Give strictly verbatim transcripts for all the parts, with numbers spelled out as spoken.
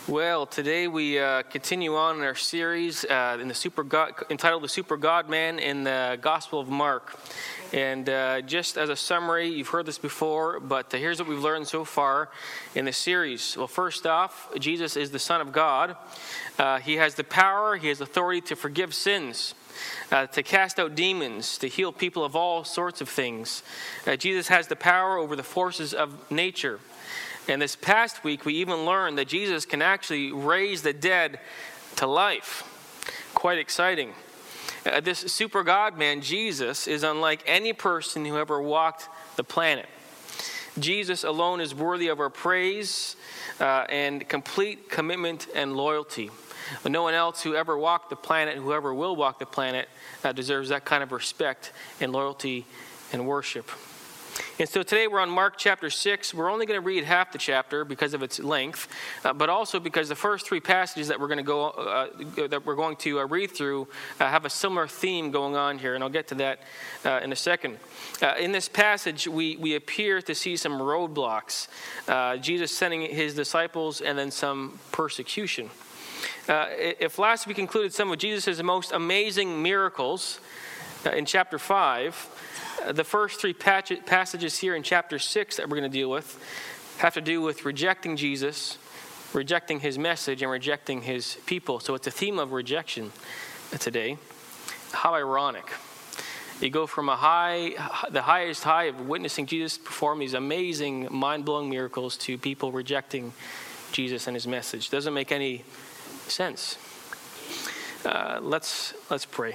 Well, today we uh, continue on in our series uh, in the Super God, entitled "The Super God Man" in the Gospel of Mark. And uh, just as a summary, you've heard this before, but uh, here's what we've learned so far in the series. Well, first off, Jesus is the Son of God. Uh, he has the power, he has authority to forgive sins, uh, to cast out demons, to heal people of all sorts of things. Uh, Jesus has the power over the forces of nature. And this past week, we even learned that Jesus can actually raise the dead to life. Quite exciting. Uh, this super God man, Jesus, is unlike any person who ever walked the planet. Jesus alone is worthy of our praise uh, and complete commitment and loyalty. But no one else who ever walked the planet, whoever will walk the planet, uh, deserves that kind of respect and loyalty and worship. And so today we're on Mark chapter six. We're only going to read half the chapter because of its length, uh, but also because the first three passages that we're going to go uh, that we're going to uh, read through uh, have a similar theme going on here, and I'll get to that uh, in a second. Uh, in this passage, we we appear to see some roadblocks. Uh, Jesus sending his disciples, and then some persecution. Uh, if last week included some of Jesus' most amazing miracles uh, in chapter five. The first three passages here in chapter six that we're going to deal with have to do with rejecting Jesus, rejecting his message, and rejecting his people. So it's a theme of rejection today. How ironic. You go from a high, the highest high of witnessing Jesus perform these amazing, mind-blowing miracles to people rejecting Jesus and his message. Doesn't make any sense. Uh, let's let's pray.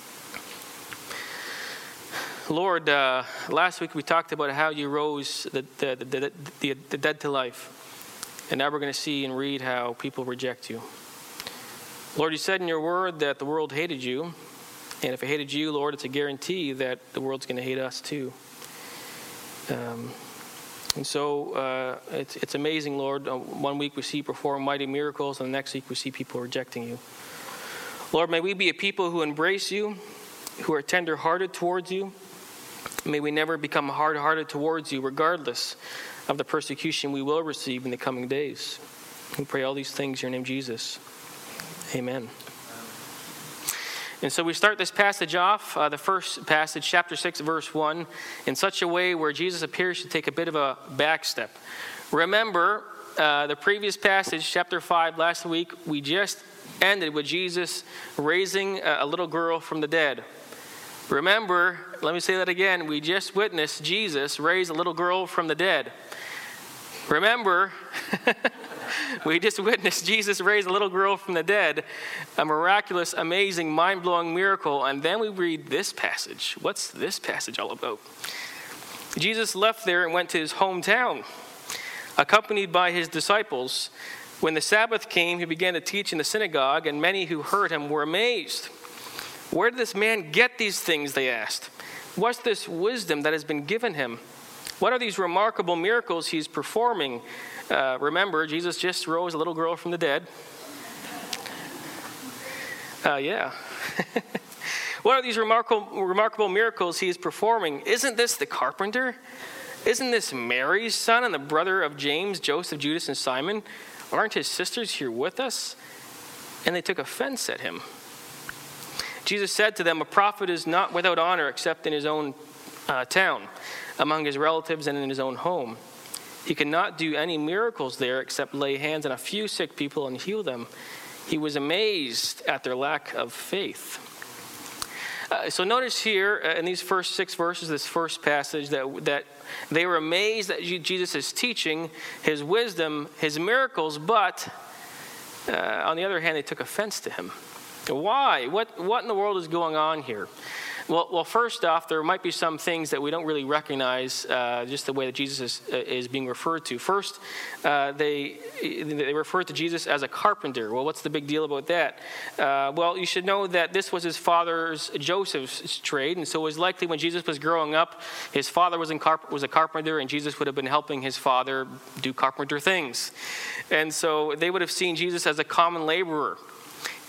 Lord, uh, last week we talked about how you rose the, the, the, the, the dead to life. And now we're going to see and read how people reject you. Lord, you said in your word that the world hated you. And if it hated you, Lord, it's a guarantee that the world's going to hate us too. Um, and so uh, it's, it's amazing, Lord. Uh, one week we see you perform mighty miracles, and the next week we see people rejecting you. Lord, may we be a people who embrace you, who are tender-hearted towards you. May we never become hard-hearted towards you, regardless of the persecution we will receive in the coming days. We pray all these things in your name, Jesus. Amen. And so we start this passage off, uh, the first passage, chapter six, verse one, in such a way where Jesus appears to take a bit of a back step. Remember, uh, the previous passage, chapter five, last week, we just ended with Jesus raising a little girl from the dead. Remember, let me say that again, we just witnessed Jesus raise a little girl from the dead. Remember, we just witnessed Jesus raise a little girl from the dead, a miraculous, amazing, mind-blowing miracle, and then we read this passage. What's this passage all about? Jesus left there and went to his hometown, accompanied by his disciples. When the Sabbath came, he began to teach in the synagogue, and many who heard him were amazed. Where did this man get these things, they asked. What's this wisdom that has been given him? What are these remarkable miracles he's performing? Uh, remember, Jesus just rose a little girl from the dead. Uh, yeah. What are these remarkable, remarkable miracles he is performing? Isn't this the carpenter? Isn't this Mary's son and the brother of James, Joseph, Judas, and Simon? Aren't his sisters here with us? And they took offense at him. Jesus said to them, a prophet is not without honor except in his own uh, town, among his relatives and in his own home. He could not do any miracles there except lay hands on a few sick people and heal them. He was amazed at their lack of faith. Uh, so notice here uh, in these first six verses, this first passage, that that they were amazed that Jesus is teaching his wisdom, his miracles, but uh, on the other hand, they took offense to him. Why? What what in the world is going on here? Well, well, first off, there might be some things that we don't really recognize, uh, just the way that Jesus is, is being referred to. First, uh, they they refer to Jesus as a carpenter. Well, what's the big deal about that? Uh, well, you should know that this was his father's, Joseph's, trade, and so it was likely when Jesus was growing up, his father was, in carp- was a carpenter, and Jesus would have been helping his father do carpenter things. And so they would have seen Jesus as a common laborer.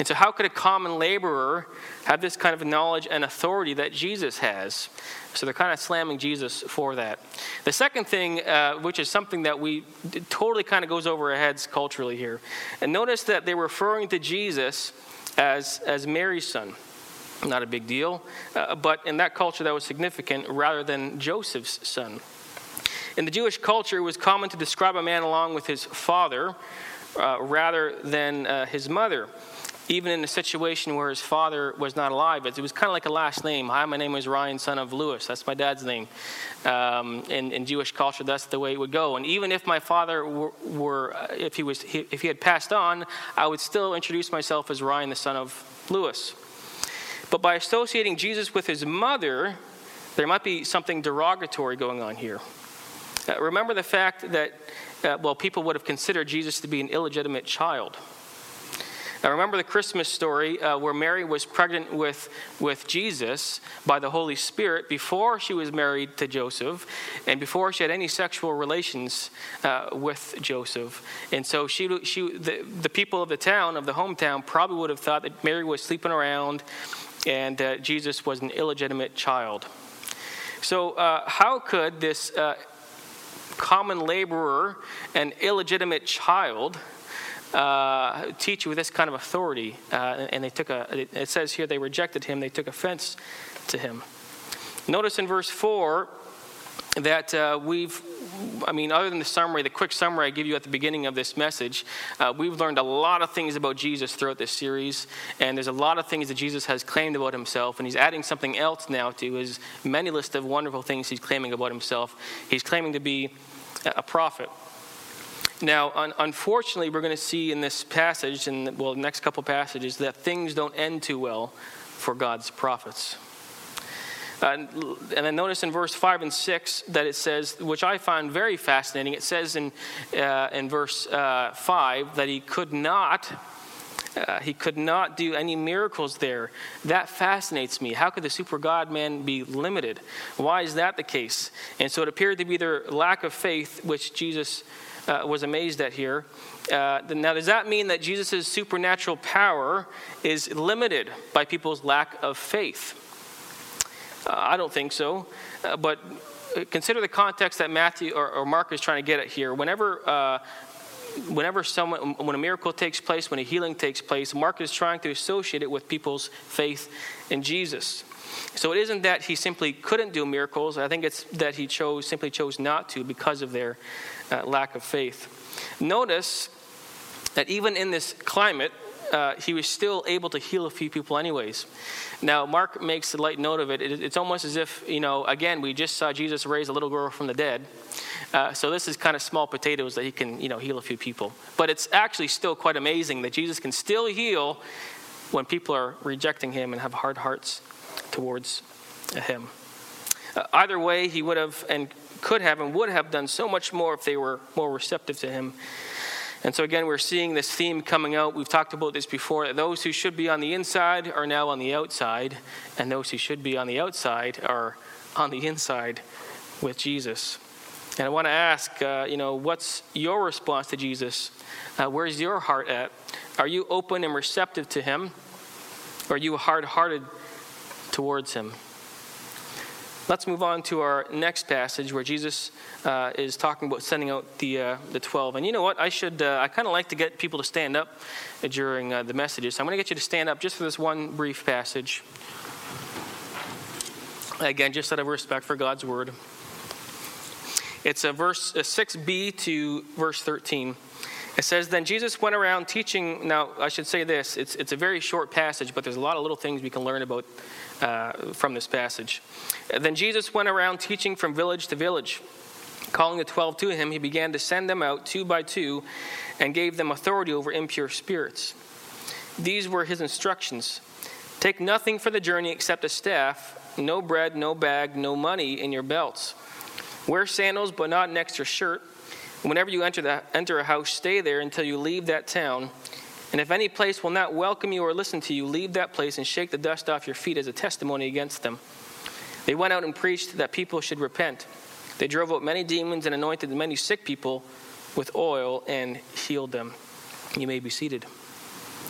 And so how could a common laborer have this kind of knowledge and authority that Jesus has? So they're kind of slamming Jesus for that. The second thing, uh, which is something that we totally kind of goes over our heads culturally here. And notice that they're referring to Jesus as, as Mary's son. Not a big deal, uh, but in that culture that was significant rather than Joseph's son. In the Jewish culture, it was common to describe a man along with his father uh, rather than uh, his mother, even in a situation where his father was not alive. It was kind of like a last name. Hi, my name is Ryan, son of Lewis. That's my dad's name. Um, in, in Jewish culture, that's the way it would go. And even if my father were, were if he was, if he had passed on, I would still introduce myself as Ryan, the son of Lewis. But by associating Jesus with his mother, there might be something derogatory going on here. Uh, remember the fact that, uh, well, people would have considered Jesus to be an illegitimate child. Now remember the Christmas story uh, where Mary was pregnant with, with Jesus by the Holy Spirit before she was married to Joseph and before she had any sexual relations uh, with Joseph. And so she, she, the, the people of the town, of the hometown, probably would have thought that Mary was sleeping around and uh, Jesus was an illegitimate child. So uh, how could this uh, common laborer, an illegitimate child, uh, teach with this kind of authority? Uh, and they took a, it says here they rejected him, they took offense to him. Notice in verse four that uh, we've, I mean, other than the summary, the quick summary I give you at the beginning of this message, uh, we've learned a lot of things about Jesus throughout this series, and there's a lot of things that Jesus has claimed about himself, and he's adding something else now to his many list of wonderful things he's claiming about himself. He's claiming to be a prophet. Now, un- unfortunately, we're going to see in this passage, and well, the next couple passages, that things don't end too well for God's prophets. Uh, and then notice in verse five and six that it says, which I find very fascinating, it says in uh, in verse uh, five that he could not uh, he could not do any miracles there. That fascinates me. How could the super God man be limited? Why is that the case? And so it appeared to be their lack of faith, which Jesus uh, was amazed at here. Uh, now, does that mean that Jesus' supernatural power is limited by people's lack of faith? Uh, I don't think so, uh, but consider the context that Matthew or, or Mark is trying to get at here. Whenever, uh, whenever someone, when a miracle takes place, when a healing takes place, Mark is trying to associate it with people's faith in Jesus. So it isn't that he simply couldn't do miracles. I think it's that he chose simply chose not to because of their uh, lack of faith. Notice that even in this climate, Uh, he was still able to heal a few people anyways. Now, Mark makes a light note of it. it. It's almost as if, you know, again, we just saw Jesus raise a little girl from the dead. Uh, so this is kind of small potatoes that he can, you know, heal a few people. But it's actually still quite amazing that Jesus can still heal when people are rejecting him and have hard hearts towards him. Uh, either way, he would have and could have and would have done so much more if they were more receptive to him. And so again, we're seeing this theme coming out. We've talked about this before, that those who should be on the inside are now on the outside, and those who should be on the outside are on the inside with Jesus. And I want to ask, uh, you know, what's your response to Jesus? Uh, where's your heart at? Are you open and receptive to him? Or are you hard-hearted towards him? Let's move on to our next passage where Jesus uh, is talking about sending out the uh, the twelve. And you know what? I should uh, I kind of like to get people to stand up during uh, the messages. So I'm going to get you to stand up just for this one brief passage. Again, just out of respect for God's word. It's a verse uh, six b to verse thirteen. It says, then Jesus went around teaching. Now, I should say this. It's it's a very short passage, but there's a lot of little things we can learn about uh, from this passage. Then Jesus went around teaching from village to village. Calling the twelve to him, he began to send them out two by two and gave them authority over impure spirits. These were his instructions. Take nothing for the journey except a staff, no bread, no bag, no money in your belts. Wear sandals, but not an extra shirt. Whenever you enter the, enter a house, stay there until you leave that town. And if any place will not welcome you or listen to you, leave that place and shake the dust off your feet as a testimony against them. They went out and preached that people should repent. They drove out many demons and anointed many sick people with oil and healed them. You may be seated.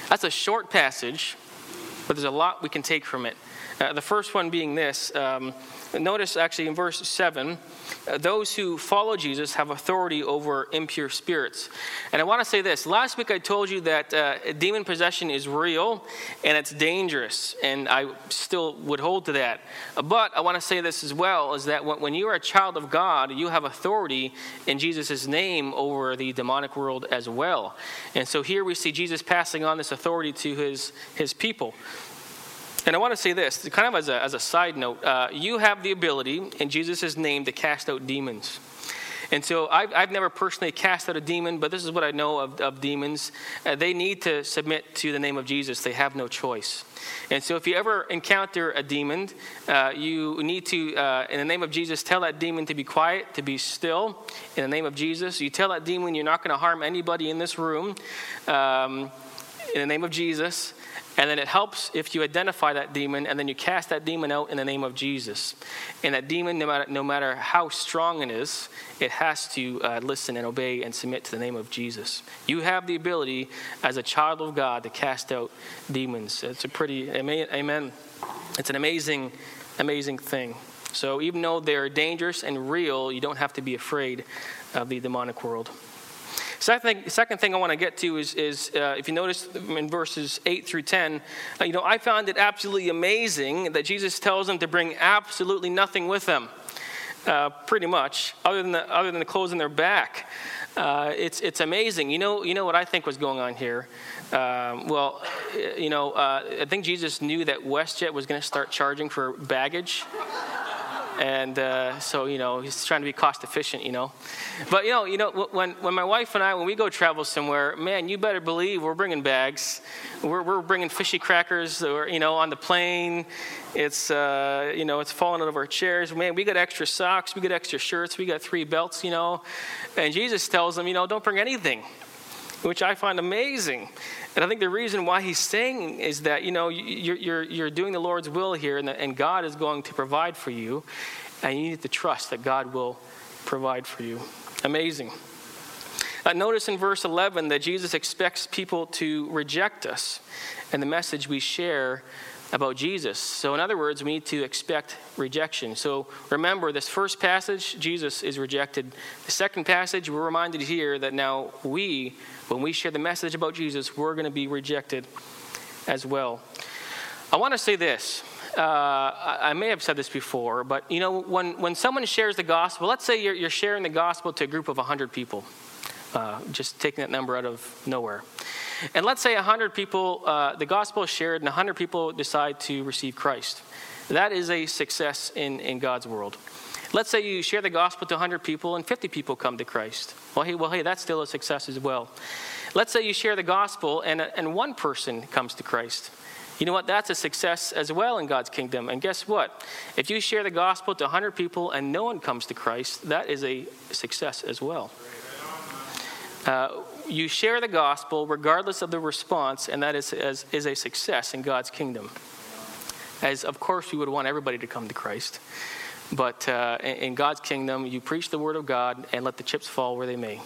That's a short passage, but there's a lot we can take from it. Uh, the first one being this. Um, notice actually in verse seven, uh, those who follow Jesus have authority over impure spirits. And I want to say this. Last week I told you that uh, demon possession is real and it's dangerous. And I still would hold to that. But I want to say this as well, is that when, when you are a child of God, you have authority in Jesus' name over the demonic world as well. And so here we see Jesus passing on this authority to his, his people. And I want to say this, kind of as a, as a side note, uh, you have the ability in Jesus' name to cast out demons. And so I've, I've never personally cast out a demon, but this is what I know of, of demons. Uh, they need to submit to the name of Jesus. They have no choice. And so if you ever encounter a demon, uh, you need to, uh, in the name of Jesus, tell that demon to be quiet, to be still. In the name of Jesus, you tell that demon you're not going to harm anybody in this room. Um, in the name of Jesus. And then it helps if you identify that demon and then you cast that demon out in the name of Jesus. And that demon, no matter, no matter how strong it is, it has to uh, listen and obey and submit to the name of Jesus. You have the ability as a child of God to cast out demons. It's a pretty, amen. It's an amazing, amazing thing. So even though they're dangerous and real, you don't have to be afraid of the demonic world. Second thing, second thing I want to get to is, is uh, if you notice in verses eight through ten, uh, you know, I found it absolutely amazing that Jesus tells them to bring absolutely nothing with them, uh, pretty much, other than the, other than the clothes on their back. Uh, it's it's amazing. You know, you know what I think was going on here. Um, well, you know, uh, I think Jesus knew that WestJet was going to start charging for baggage. And uh, so, you know, he's trying to be cost efficient, you know. But, you know, you know, when when my wife and I, when we go travel somewhere, man, you better believe we're bringing bags. We're we're bringing fishy crackers, or, you know, on the plane. It's, uh, you know, it's falling out of our chairs. Man, we got extra socks. We got extra shirts. We got three belts, you know. And Jesus tells them, you know, don't bring anything, which I find amazing. And I think the reason why he's saying is that, you know, you're you're, you're doing the Lord's will here, and, the, and God is going to provide for you, and you need to trust that God will provide for you. Amazing. Uh, notice in verse eleven that Jesus expects people to reject us and the message we share about Jesus. So in other words, we need to expect rejection. So remember, this first passage, Jesus is rejected. The second passage, we're reminded here that now we, when we share the message about Jesus, we're going to be rejected as well. I want to say this. Uh, I, I may have said this before, but you know, when, when someone shares the gospel, let's say you're, you're sharing the gospel to a group of one hundred people, uh, just taking that number out of nowhere. And let's say one hundred people, uh, the gospel is shared, and one hundred people decide to receive Christ. That is a success in, in God's world. Let's say you share the gospel to one hundred people, and fifty people come to Christ. Well, hey, well, hey, that's still a success as well. Let's say you share the gospel, and and one person comes to Christ. You know what? That's a success as well in God's kingdom. And guess what? If you share the gospel to one hundred people and no one comes to Christ, that is a success as well. Uh, you share the gospel regardless of the response, and that is, is, is a success in God's kingdom. As, of course, we would want everybody to come to Christ. But uh, in, in God's kingdom, you preach the word of God and let the chips fall where they may.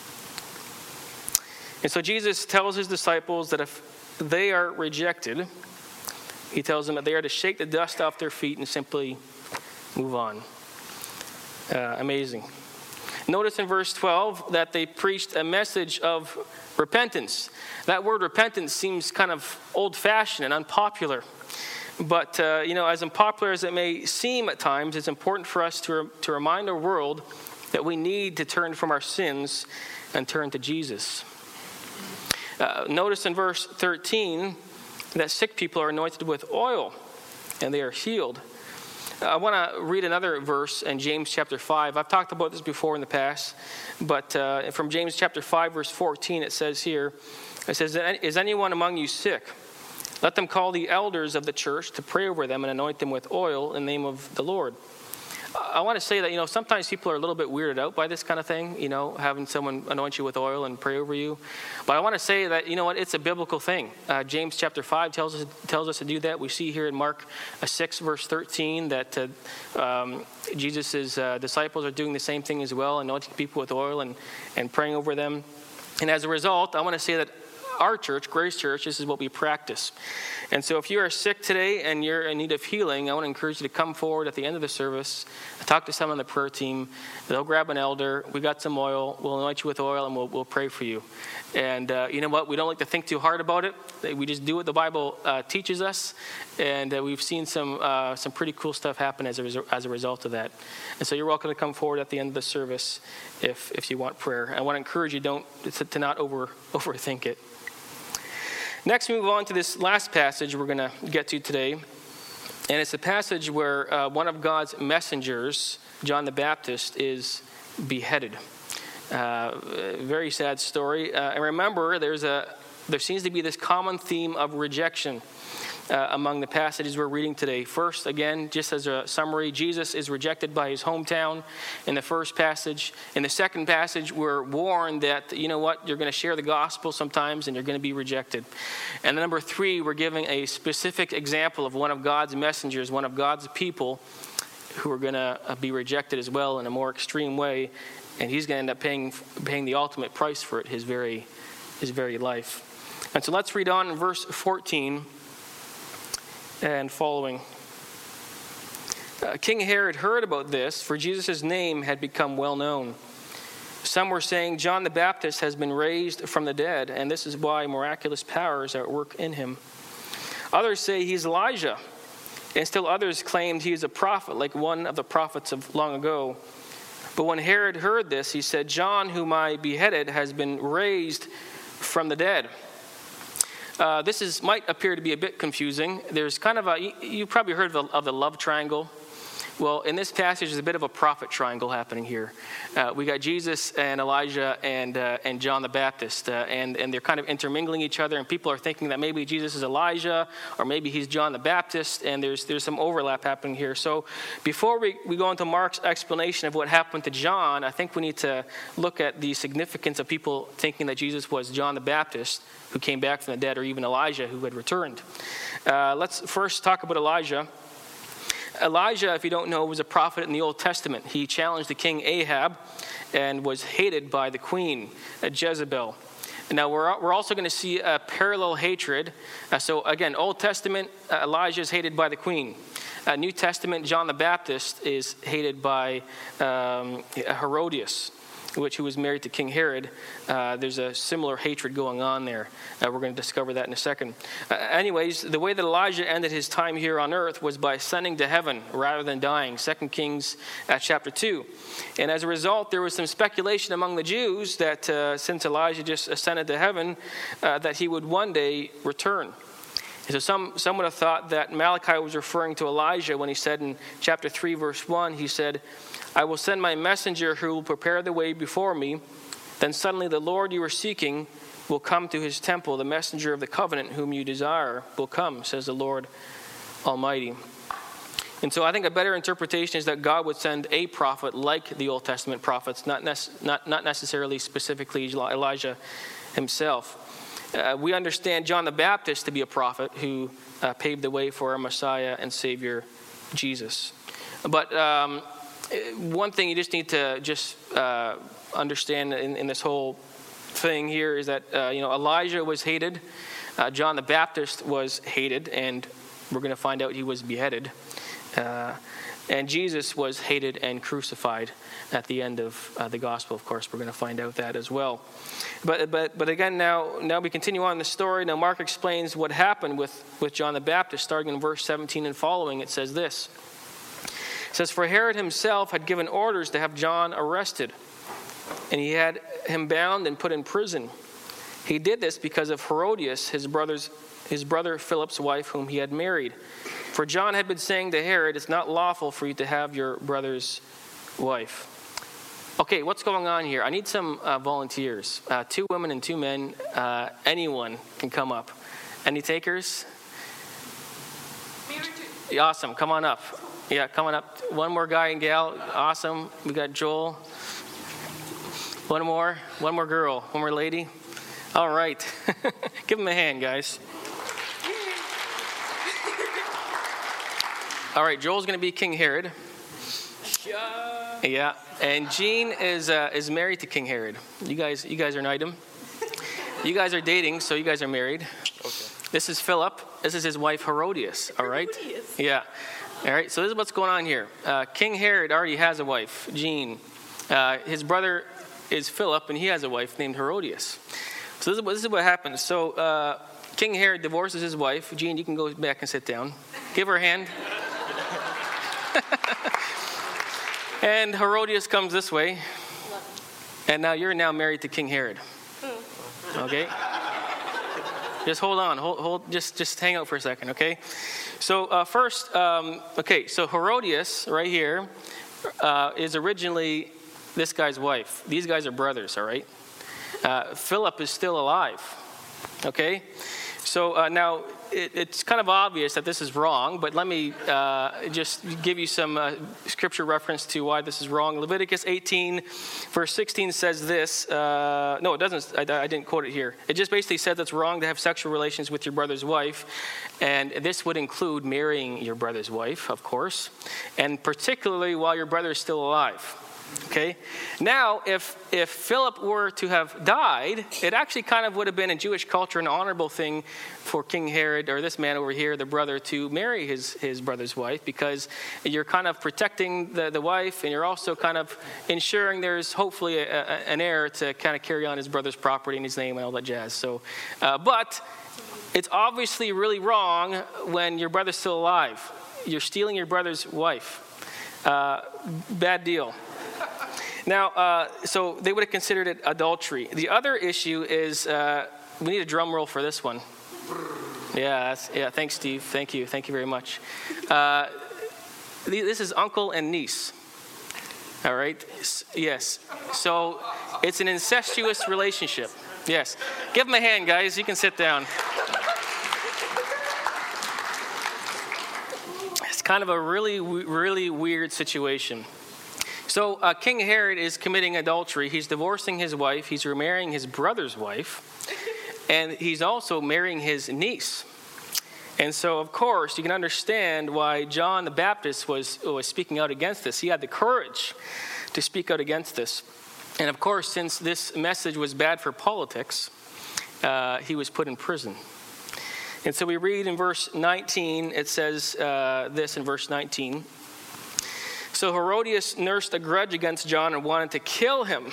And so Jesus tells his disciples that if they are rejected, he tells them that they are to shake the dust off their feet and simply move on. Uh, amazing. Notice in verse twelve that they preached a message of repentance. That word repentance seems kind of old-fashioned and unpopular. But, uh, you know, as unpopular as it may seem at times, it's important for us to, to remind our world that we need to turn from our sins and turn to Jesus. Uh, notice in verse thirteen that sick people are anointed with oil and they are healed. I want to read another verse in James chapter five. I've talked about this before in the past, but uh, from James chapter five, verse fourteen, it says here, it says, "Is anyone among you sick? Let them call the elders of the church to pray over them and anoint them with oil in the name of the Lord." I want to say that, you know, sometimes people are a little bit weirded out by this kind of thing, you know, having someone anoint you with oil and pray over you. But I want to say that, you know what, it's a biblical thing. Uh, James chapter five tells us tells us to do that. We see here in Mark six, verse thirteen, that uh, um, Jesus' uh, disciples are doing the same thing as well, anointing people with oil and, and praying over them. And as a result, I want to say that our church, Grace Church, this is what we practice. And so if you are sick today and you're in need of healing, I want to encourage you to come forward at the end of the service, talk to someone on the prayer team. They'll grab an elder. We got some oil. We'll anoint you with oil, and we'll, we'll pray for you. And uh, you know what? We don't like to think too hard about it. We just do what the Bible uh, teaches us. And uh, we've seen some uh, some pretty cool stuff happen as a, res- as a result of that. And so you're welcome to come forward at the end of the service if if you want prayer. I want to encourage you don't to, to not over overthink it. Next, we move on to this last passage we're going to get to today. And it's a passage where uh, one of God's messengers, John the Baptist, is beheaded. Uh, very sad story. Uh, and remember, there's a there seems to be this common theme of rejection uh, among the passages we're reading today. First, again, just as a summary, Jesus is rejected by his hometown in the first passage. In the second passage, we're warned that, you know what, you're going to share the gospel sometimes and you're going to be rejected. And number three, we're giving a specific example of one of God's messengers, one of God's people who are going to be rejected as well in a more extreme way. And he's going to end up paying paying the ultimate price for it, his very his very life. And so let's read on in verse fourteen and following. Uh, King Herod heard about this, for Jesus' name had become well known. Some were saying, John the Baptist has been raised from the dead, and this is why miraculous powers are at work in him. Others say he's Elijah, and still others claimed he is a prophet, like one of the prophets of long ago. But when Herod heard this, he said, John, whom I beheaded, has been raised from the dead. Uh, this is might appear to be a bit confusing. There's kind of a, you, you probably heard of the, of the love triangle. Well, in this passage, there's a bit of a prophet triangle happening here. Uh, we got Jesus and Elijah and uh, and John the Baptist, uh, and, and they're kind of intermingling each other, and people are thinking that maybe Jesus is Elijah, or maybe he's John the Baptist, and there's there's some overlap happening here. So before we, we go into Mark's explanation of what happened to John, I think we need to look at the significance of people thinking that Jesus was John the Baptist, who came back from the dead, or even Elijah, who had returned. Uh, let's first talk about Elijah. Elijah, if you don't know, was a prophet in the Old Testament. He challenged the king Ahab and was hated by the queen, Jezebel. Now, we're, we're also going to see a parallel hatred. Uh, so, again, Old Testament, uh, Elijah is hated by the queen. Uh, New Testament, John the Baptist is hated by um, Herodias, which who was married to King Herod. Uh, there's a similar hatred going on there. Uh, we're going to discover that in a second. Uh, anyways, the way that Elijah ended his time here on earth was by ascending to heaven rather than dying. Second Kings uh, chapter two. And as a result, there was some speculation among the Jews that uh, since Elijah just ascended to heaven, uh, that he would one day return. And so some, some would have thought that Malachi was referring to Elijah when he said in chapter three, verse one, he said, I will send my messenger who will prepare the way before me. Then suddenly the Lord you are seeking will come to his temple. The messenger of the covenant whom you desire will come, says the Lord Almighty. And so I think a better interpretation is that God would send a prophet like the Old Testament prophets, not, nec- not, not necessarily specifically Elijah himself. Uh, we understand John the Baptist to be a prophet who uh, paved the way for our Messiah and Savior, Jesus. But um, one thing you just need to just uh, understand in, in this whole thing here is that uh, you know Elijah was hated, uh, John the Baptist was hated, and we're going to find out he was beheaded, uh, and Jesus was hated and crucified at the end of uh, the gospel. Of course, we're going to find out that as well. But but but again, now now we continue on the story. Now Mark explains what happened with with John the Baptist, starting in verse seventeen and following. It says this. It says, for Herod himself had given orders to have John arrested, and he had him bound and put in prison. He did this because of Herodias, his brother's, his brother Philip's wife, whom he had married. For John had been saying to Herod, it's not lawful for you to have your brother's wife. Okay, what's going on here? I need some uh, volunteers. Uh, two women and two men. Uh, anyone can come up. Any takers? Awesome, come on up. Yeah, coming up. One more guy and gal. Awesome. We got Joel. One more. One more girl. One more lady. All right. Give them a hand, guys. All right. Joel's going to be King Herod. Yeah. And Jean is uh, is married to King Herod. You guys, you guys are an item. You guys are dating, so you guys are married. Okay. This is Philip. This is his wife, Herodias. All right? Herodias. Yeah. All right, so this is what's going on here. Uh, King Herod already has a wife, Jean. Uh, his brother is Philip, and he has a wife named Herodias. So this is what, this is what happens. So uh, King Herod divorces his wife. Jean, you can go back and sit down. Give her a hand. And Herodias comes this way. And now you're now married to King Herod. Okay? Just hold on. Hold, hold. Just, just hang out for a second, okay? So uh, first, um, okay, so Herodias right here uh, is originally this guy's wife. These guys are brothers, all right? Uh, Philip is still alive, okay? So uh, now it, it's kind of obvious that this is wrong, but let me uh, just give you some uh, scripture reference to why this is wrong. Leviticus eighteen, verse sixteen says this. Uh, no, it doesn't. I, I didn't quote it here. It just basically says it's wrong to have sexual relations with your brother's wife, and this would include marrying your brother's wife, of course, and particularly while your brother is still alive. Okay. Now, if if Philip were to have died, it actually kind of would have been in Jewish culture an honorable thing for King Herod, or this man over here, the brother, to marry his, his brother's wife, because you're kind of protecting the, the wife, and you're also kind of ensuring there's hopefully a, a, an heir to kind of carry on his brother's property and his name and all that jazz. So, uh, but it's obviously really wrong when your brother's still alive. You're stealing your brother's wife. Uh, bad deal. Now, uh, so they would have considered it adultery. The other issue is, uh, we need a drum roll for this one. Yeah, that's, yeah. Thanks, Steve. Thank you. Thank you very much. Uh, this is uncle and niece. All right. Yes. So it's an incestuous relationship. Yes. Give them a hand, guys. You can sit down. It's kind of a really, really weird situation. So uh, King Herod is committing adultery. He's divorcing his wife. He's remarrying his brother's wife. And he's also marrying his niece. And so, of course, you can understand why John the Baptist was, was speaking out against this. He had the courage to speak out against this. And, of course, since this message was bad for politics, uh, he was put in prison. And so we read in verse nineteen, it says uh, this in verse nineteen. So Herodias nursed a grudge against John and wanted to kill him.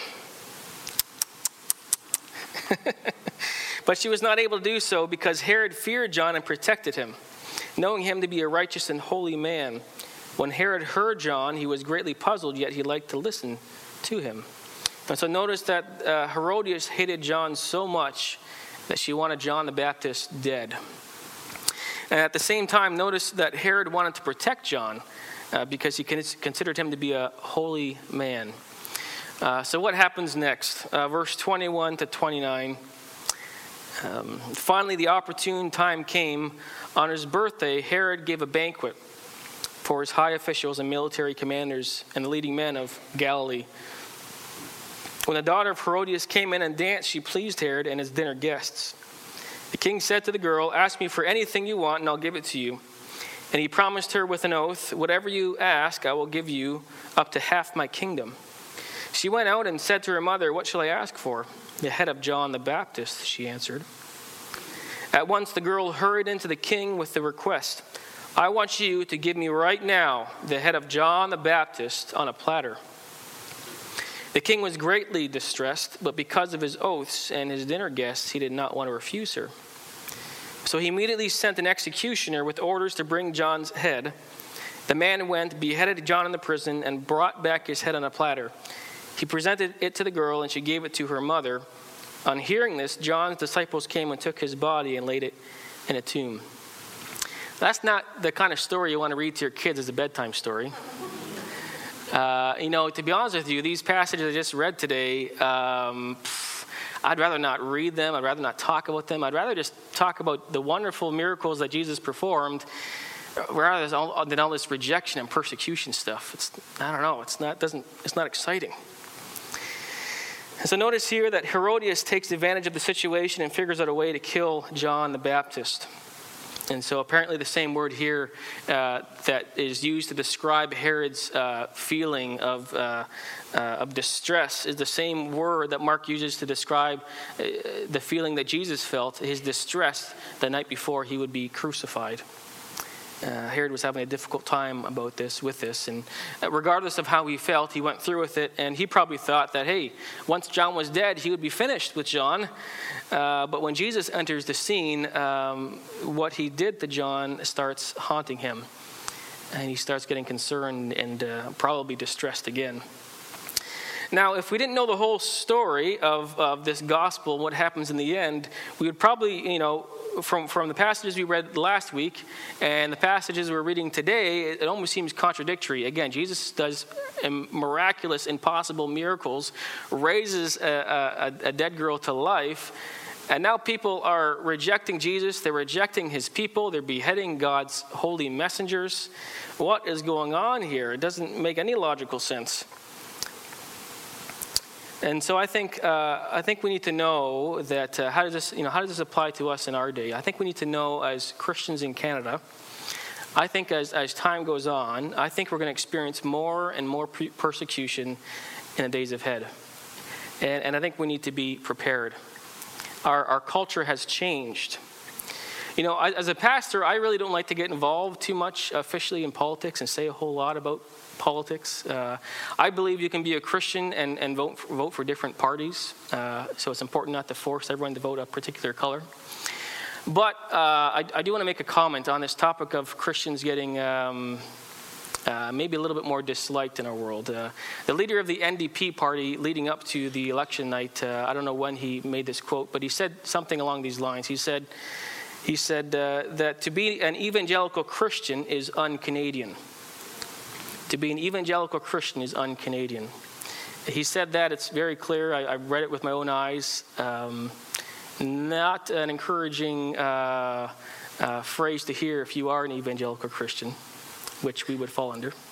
But she was not able to do so because Herod feared John and protected him, knowing him to be a righteous and holy man. When Herod heard John, he was greatly puzzled, yet he liked to listen to him. And so notice that uh, Herodias hated John so much that she wanted John the Baptist dead. And at the same time, notice that Herod wanted to protect John, Uh, because he considered him to be a holy man. Uh, so what happens next? Uh, verse twenty-one to twenty-nine. Um, Finally, the opportune time came. On his birthday, Herod gave a banquet for his high officials and military commanders and the leading men of Galilee. When the daughter of Herodias came in and danced, she pleased Herod and his dinner guests. The king said to the girl, "Ask me for anything you want, and I'll give it to you." And he promised her with an oath, "Whatever you ask, I will give you up to half my kingdom." She went out and said to her mother, "What shall I ask for?" "The head of John the Baptist," she answered. At once the girl hurried into the king with the request, "I want you to give me right now the head of John the Baptist on a platter." The king was greatly distressed, but because of his oaths and his dinner guests, he did not want to refuse her. So he immediately sent an executioner with orders to bring John's head. The man went, beheaded John in the prison, and brought back his head on a platter. He presented it to the girl, and she gave it to her mother. On hearing this, John's disciples came and took his body and laid it in a tomb. That's not the kind of story you want to read to your kids as a bedtime story. Uh, you know, to be honest with you, these passages I just read today, um, I'd rather not read them. I'd rather not talk about them. I'd rather just talk about the wonderful miracles that Jesus performed rather than all, than all this rejection and persecution stuff. It's, I don't know, it's not, doesn't, it's not exciting. And so notice here that Herodias takes advantage of the situation and figures out a way to kill John the Baptist. And so apparently the same word here uh, that is used to describe Herod's uh, feeling of uh, uh, of distress is the same word that Mark uses to describe uh, the feeling that Jesus felt, his distress, the night before he would be crucified. Uh, Herod was having a difficult time about this, with this, and regardless of how he felt, he went through with it, and he probably thought that, hey, once John was dead, he would be finished with John. Uh, but when Jesus enters the scene, um, what he did to John starts haunting him, and he starts getting concerned and uh, probably distressed again. Now, if we didn't know the whole story of, of this gospel, what happens in the end, we would probably, you know, from, from the passages we read last week and the passages we're reading today, it, it almost seems contradictory. Again, Jesus does miraculous, impossible miracles, raises a, a, a dead girl to life, and now people are rejecting Jesus. They're rejecting his people. They're beheading God's holy messengers. What is going on here? It doesn't make any logical sense. And so I think uh, I think we need to know that uh, how does this you know how does this apply to us in our day? I think we need to know as Christians in Canada. I think as as time goes on, I think we're going to experience more and more pre- persecution in the days ahead, and and I think we need to be prepared. Our our culture has changed. You know, I, as a pastor, I really don't like to get involved too much officially in politics and say a whole lot about politics. Uh, I believe you can be a Christian and, and vote, for, vote for different parties. Uh, so it's important not to force everyone to vote a particular color. But uh, I, I do want to make a comment on this topic of Christians getting um, uh, maybe a little bit more disliked in our world. Uh, the leader of the N D P party leading up to the election night, uh, I don't know when he made this quote, but he said something along these lines. He said, he said uh, that to be an evangelical Christian is un-Canadian. To be an evangelical Christian is un-Canadian. He said that. It's very clear. I, I read it with my own eyes. Um, not an encouraging uh, uh, phrase to hear if you are an evangelical Christian, which we would fall under.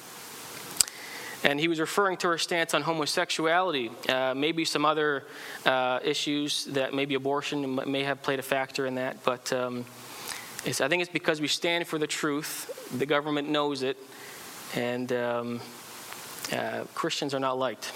And he was referring to her stance on homosexuality, uh, maybe some other uh, issues that maybe abortion may have played a factor in that. But um, it's, I think it's because we stand for the truth. The government knows it. And um, uh, Christians are not liked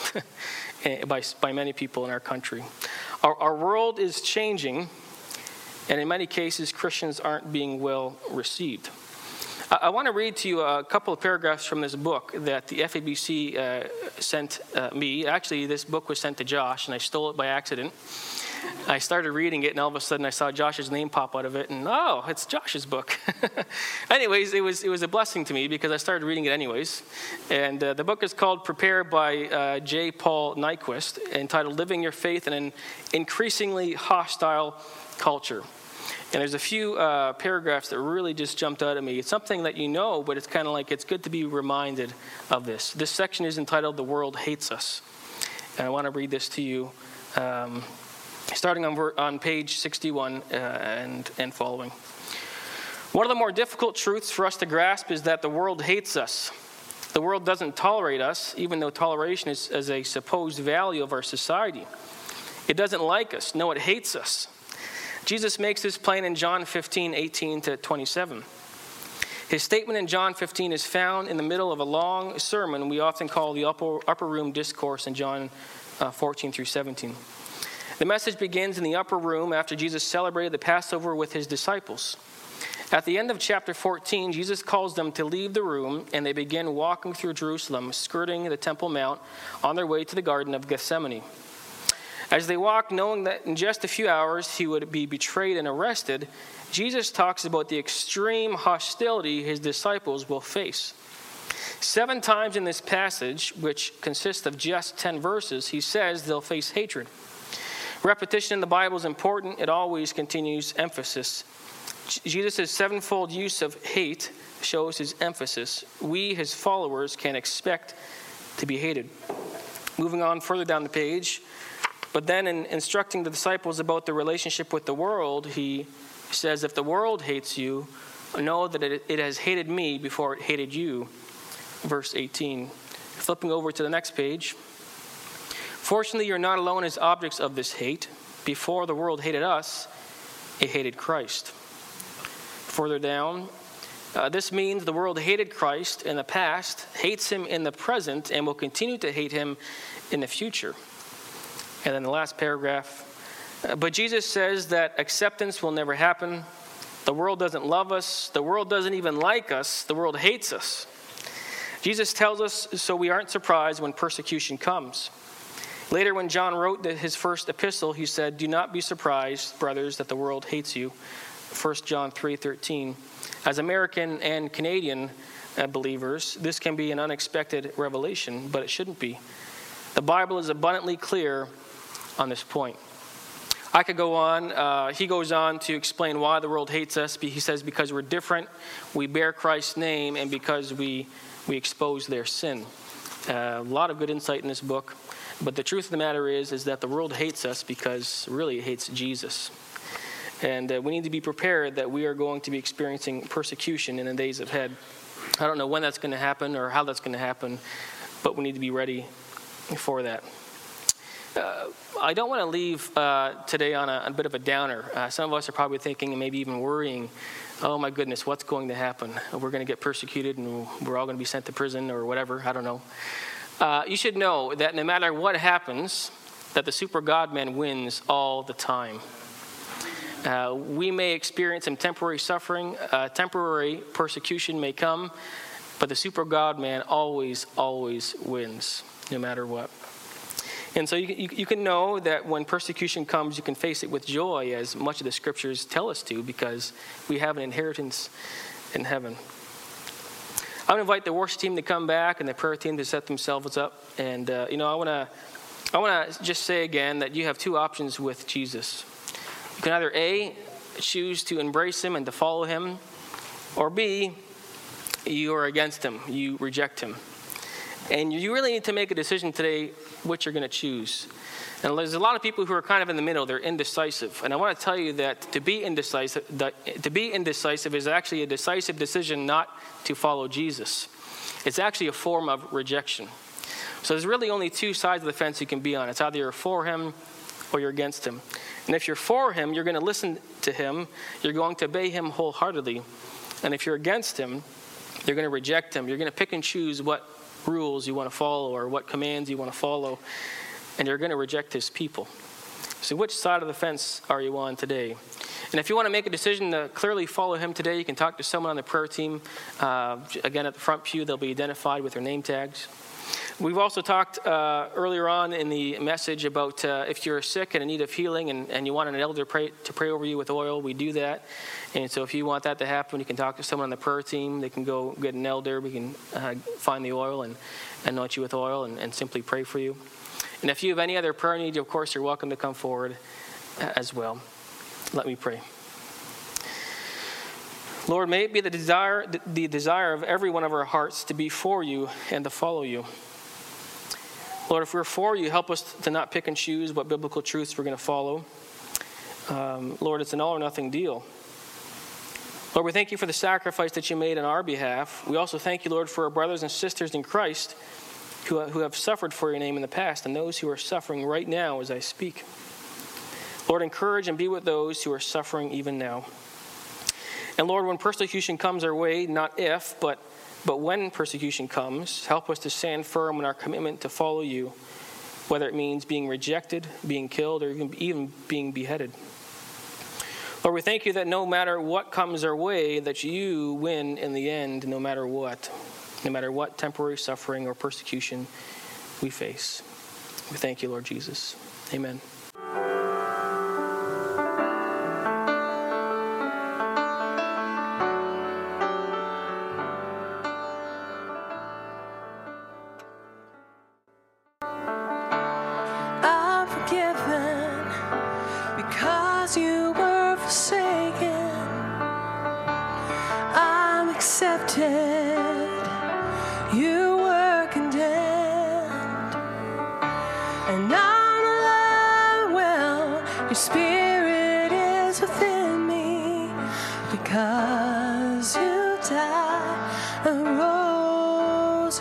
by, by many people in our country. Our, our world is changing, and in many cases, Christians aren't being well received. I, I want to read to you a couple of paragraphs from this book that the F A B C uh, sent uh, me. Actually, this book was sent to Josh, and I stole it by accident. I started reading it, and all of a sudden I saw Josh's name pop out of it, and oh, it's Josh's book. Anyways, it was it was a blessing to me because I started reading it anyways. And uh, the book is called Prepare by uh, J. Paul Nyquist, entitled Living Your Faith in an Increasingly Hostile Culture. And there's a few uh, paragraphs that really just jumped out at me. It's something that you know, but it's kind of like it's good to be reminded of this. This section is entitled The World Hates Us. And I want to read this to you. Um, Starting on, on page sixty-one uh, and, and following. One of the more difficult truths for us to grasp is that the world hates us. The world doesn't tolerate us, even though toleration is, is a supposed value of our society. It doesn't like us. No, it hates us. Jesus makes this plain in John fifteen, eighteen to twenty-seven. His statement in John fifteen is found in the middle of a long sermon we often call the upper, upper room discourse in John uh, fourteen through seventeen. The message begins in the upper room after Jesus celebrated the Passover with his disciples. At the end of chapter fourteen, Jesus calls them to leave the room, and they begin walking through Jerusalem, skirting the Temple Mount, on their way to the Garden of Gethsemane. As they walk, knowing that in just a few hours he would be betrayed and arrested, Jesus talks about the extreme hostility his disciples will face. Seven times in this passage, which consists of just ten verses, he says they'll face hatred. Repetition in the Bible is important. It always continues emphasis. Jesus' sevenfold use of hate shows his emphasis. We, his followers, can expect to be hated. Moving on further down the page, but then in instructing the disciples about the relationship with the world, he says, if the world hates you, know that it, it has hated me before it hated you. Verse eighteen. Flipping over to the next page. Fortunately, you're not alone as objects of this hate. Before the world hated us, it hated Christ. further down. Uh, this means the world hated Christ in the past, hates him in the present, and will continue to hate him in the future. And then the last paragraph. Uh, but Jesus says that acceptance will never happen. The world doesn't love us. The world doesn't even like us. The world hates us. Jesus tells us so we aren't surprised when persecution comes. Later, when John wrote his first epistle, he said, "Do not be surprised, brothers, that the world hates you." First John three thirteen. As American and Canadian uh, believers, this can be an unexpected revelation, but it shouldn't be. The Bible is abundantly clear on this point. I could go on. Uh, he goes on to explain why the world hates us. He says, because we're different, we bear Christ's name, and because we, we expose their sin. Uh, a lot of good insight in this book. But the truth of the matter is, is that the world hates us because really it hates Jesus. And uh, we need to be prepared that we are going to be experiencing persecution in the days ahead. I don't know when that's going to happen or how that's going to happen, but we need to be ready for that. Uh, I don't want to leave uh, today on a, a bit of a downer. Uh, some of us are probably thinking and maybe even worrying, oh my goodness, what's going to happen? We're going to get persecuted and we're all going to be sent to prison or whatever. I don't know. Uh, you should know that no matter what happens, that the super God-man wins all the time. Uh, we may experience some temporary suffering, uh, temporary persecution may come, but the super God-man always, always wins, no matter what. And so you, you, you can know that when persecution comes, you can face it with joy, as much of the scriptures tell us to, because we have an inheritance in heaven. I would invite the worship team to come back and the prayer team to set themselves up. And, uh, you know, I want to I want to just say again that you have two options with Jesus. You can either A, choose to embrace him and to follow him, or B, you are against him. You reject him. And you really need to make a decision today which you're going to choose. And there's a lot of people who are kind of in the middle. They're indecisive. And I want to tell you that to be indecisive, to be indecisive is actually a decisive decision not to follow Jesus. It's actually a form of rejection. So there's really only two sides of the fence you can be on. It's either you're for him or you're against him. And if you're for him, you're going to listen to him. You're going to obey him wholeheartedly. And if you're against him, you're going to reject him. You're going to pick and choose what rules you want to follow or what commands you want to follow. And you're going to reject his people. So which side of the fence are you on today? And if you want to make a decision to clearly follow him today, you can talk to someone on the prayer team. Uh, again, at the front pew, they'll be identified with their name tags. We've also talked uh, earlier on in the message about uh, if you're sick and in need of healing and, and you want an elder to pray, to pray over you with oil, we do that. And so if you want that to happen, you can talk to someone on the prayer team. They can go get an elder. We can uh, find the oil and anoint you with oil and, and simply pray for you. And if you have any other prayer needs, of course, you're welcome to come forward as well. Let me pray. Lord, may it be the desire, the desire of every one of our hearts to be for you and to follow you. Lord, if we're for you, help us to not pick and choose what biblical truths we're going to follow. Um, Lord, it's an all or nothing deal. Lord, we thank you for the sacrifice that you made on our behalf. We also thank you, Lord, for our brothers and sisters in Christ who, who have suffered for your name in the past and those who are suffering right now as I speak. Lord, encourage and be with those who are suffering even now. And Lord, when persecution comes our way, not if, but But when persecution comes, help us to stand firm in our commitment to follow you, whether it means being rejected, being killed, or even, even being beheaded. Lord, we thank you that no matter what comes our way, that you win in the end, no matter what, no matter what temporary suffering or persecution we face. We thank you, Lord Jesus. Amen. Your spirit is within me because